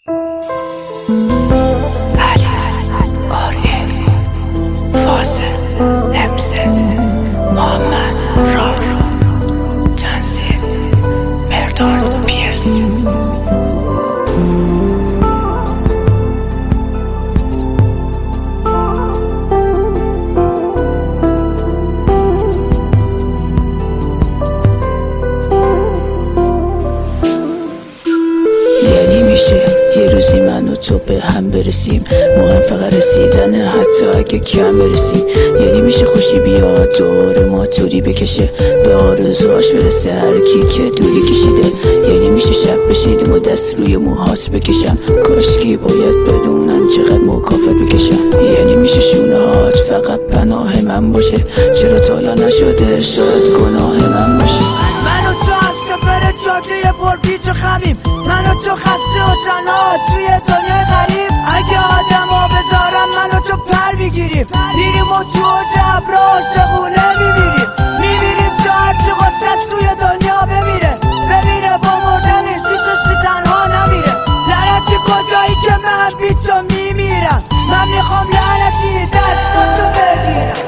یه روزی من و تو به هم برسیم، مهم فقط رسیدنه حتی اگه کم برسیم. یعنی میشه خوشی بیاد دور ما توری بکشه، به آرزوهاش برسه هر کی که دوری کشیده. یعنی میشه شب بشیدیم و دست روی موهات بکشم، کاشکی باید بدونم چقدر مکافات بکشم. یعنی میشه شونه هات فقط پناه من باشه، چرا تالا نشده شاید گناه من باشه. من و تو هم سفر جاده پر پیچ و خمیم، من و تو خسته و تنها توی دنیای غریب. اگه آدم ها بذارم من و تو پر بگیریم، میریم و تو جبر عاشقونه میمیریم تا هرچی غصت توی دنیا بمیره با مردنش هیچ عشقی تنها نمیره. لعنتی کجایی که من بی تو میمیرم، من میخوام لعنتی دستاتو بگیرم.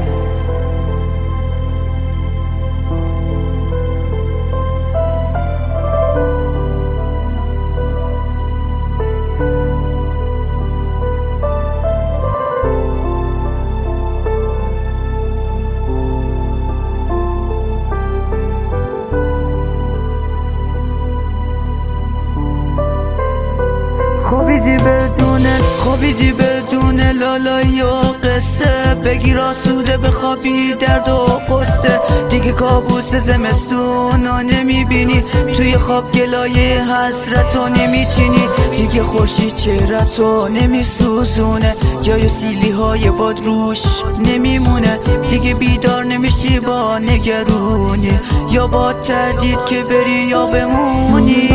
خوابیدی بدون لالایی و قصه، بگیر آسوده بخوابی درد و قصه. دیگه کابوس زمستونو نمیبینی، توی خواب گلایه حسرتو نمیچینی. دیگه خورشید چهرتو نمیسوزونه، جای سیلی های باد روش نمیمونه. دیگه بیدار نمیشی با نگرونی، یا با تردید که بری یا بمونی.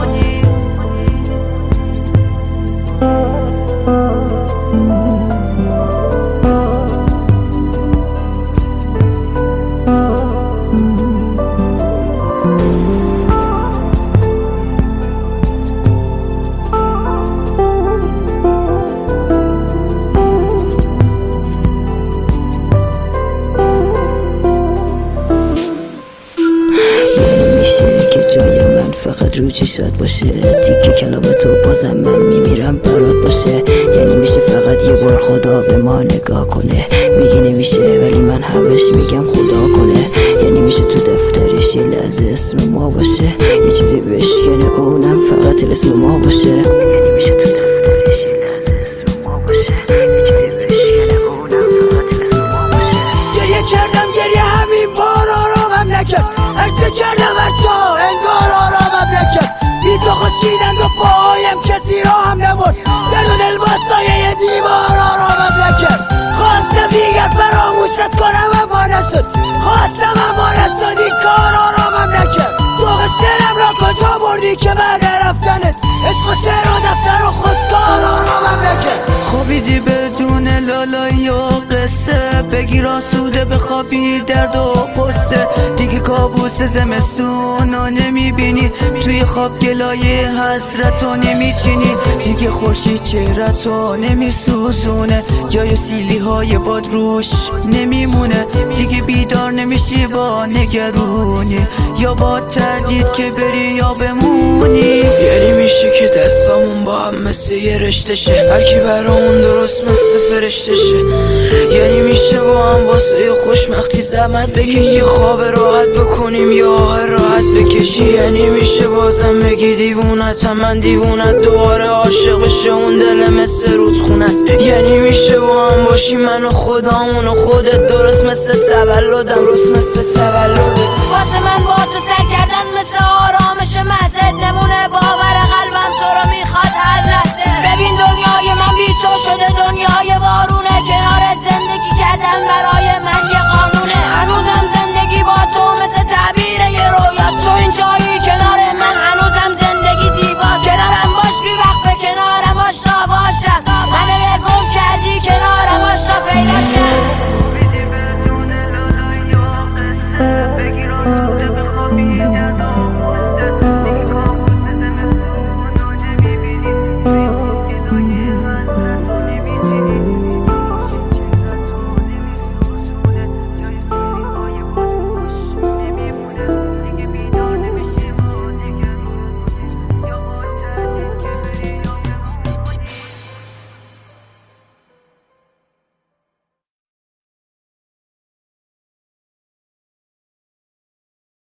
جای من فقط رو چشات باشه، تیکه کلام تو بازم من میمیرم برات باشه. یعنی میشه فقط یه بار خدا به ما نگاه کنه، میگی نمیشه ولی من همش میگم خدا کنه. یعنی میشه تو دفترش یه لحظه اسم ما باشه، یه چیزی بشکنه اونم فقط اسم ما باشه. یعنی میشه تو دفترش یه لحظه اسم ما باشه، یه چیزی بشکنه اونم فقط اسم ما باشه. گریه کردم گریه همین بار آرامم نکرد، هرچه کردم هرچا انگار آرامم نکرد. بی تو خشکیدند و پاهایم کسی را هم نبرد، درون الباسای دیوار آرامم نکرد. خواستم دیگر فراموشت کنم اما نشد، خواستم اما نشد، این کار آرامم نکرد. ذوق شعرم را کجا بردی که بعد رفتنت عشق و شعر و دفتر و خودکار آرامم نکرد. خوابیدی بدون لالایی و قصه، بگیر آسوده بخوابی درد و قصه. دیگه کابوس زمستونو نمیبینی، توی خواب گلایه حسرتو نمیچینی. دیگه خورشید چهرتو نمیسوزونه، جای سیلی های باد روش نمیمونه. دیگه بیدار نمیشی با نگرونی، یا با تردید که بری یا بمونی. یعنی میشه که دستامون با هم مثل یه رشته شه، هرکی برامون درست مثل فرشته شه. یعنی میشه با هم واسه خوشمختی زحمت بکشی، یه خواب راحت بکنیم یا آه راحت بکشی. یعنی میشه بازم بگی دیوونتم من دیوونت، دوباره عاشق بشه اون دل مثل رودخونت. یعنی میشه با هم باشی من و خدامون و خودت، درست مثل تولدم درست مثل تولدت. واسه من با تو سر کردن مثل آرامش مزد نمونه.